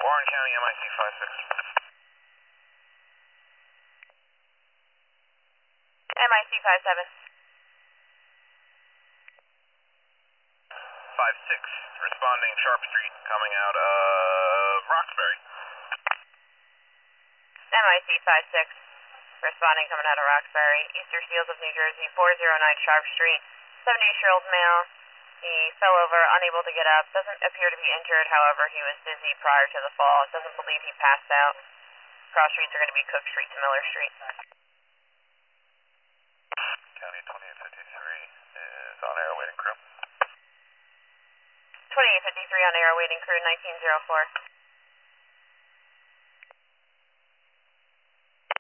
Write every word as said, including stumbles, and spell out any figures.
Warren County, M I C five six. M I C five seven. five six, responding Sharp Street, coming out of Roxbury. M I C five six, responding coming out of Roxbury, Eastern Fields of New Jersey, four oh nine Sharp Street, seventy-eight-year-old male. He fell over, unable to get up, doesn't appear to be injured, however, he was dizzy prior to the fall, doesn't believe he passed out. Cross streets are going to be Cook Street to Miller Street. County twenty-eight fifty-three is on air waiting crew. twenty-eight fifty-three on air waiting crew, nineteen oh four.